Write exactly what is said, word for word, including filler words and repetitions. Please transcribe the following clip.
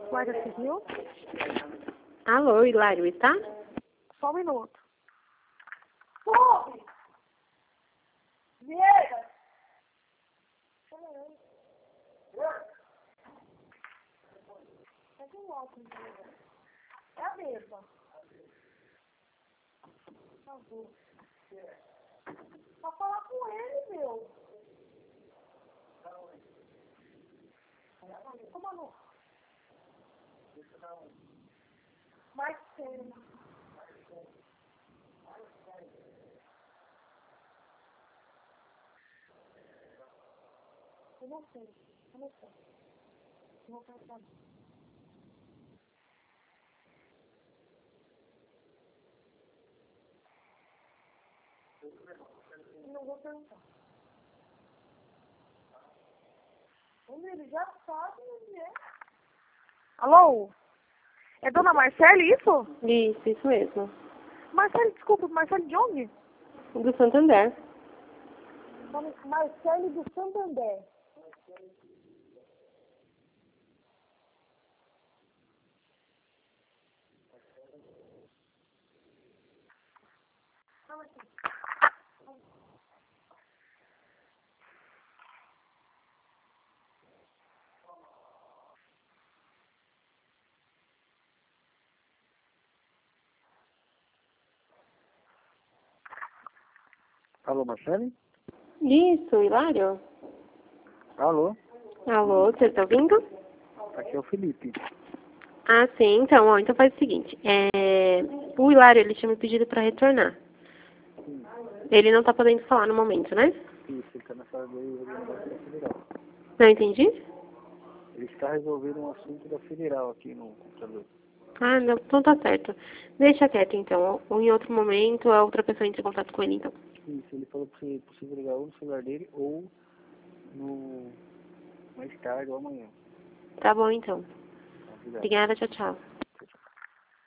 Guarda Civil? Alô, Hilário, está? Só um minuto. Corre! Vieira! É a mesma. Por favor. Pra falar com ele, meu. Ô, Manu. Mais sério. Eu não sei. Eu não sei. Eu vou pensar. Eu não vou perguntar. Ele já sabe onde é. Alô? É Dona Marcele, isso? Isso, isso mesmo. Marcele, desculpa, Marcele de onde? Do Santander. Dona Marcele do Santander. Alô, Marcele? Isso, Hilário? Alô? Alô, você está ouvindo? Aqui é o Felipe. Ah, sim, então, ó, então faz o seguinte, é, o Hilário, ele tinha me pedido para retornar. Sim. Ele não está podendo falar no momento, né? Isso, ele está na sala dele e ele não vai da federal. Não entendi? Ele está resolvendo um assunto da federal aqui no computador. Ah, não, então tá certo. Deixa quieto, então. Ou em outro momento, a outra pessoa entra em contato com ele, então. Isso, ele falou que é possível ligar ou no celular dele ou no mais tarde ou amanhã. Tá bom, então. Obrigado. Obrigada, tchau, tchau.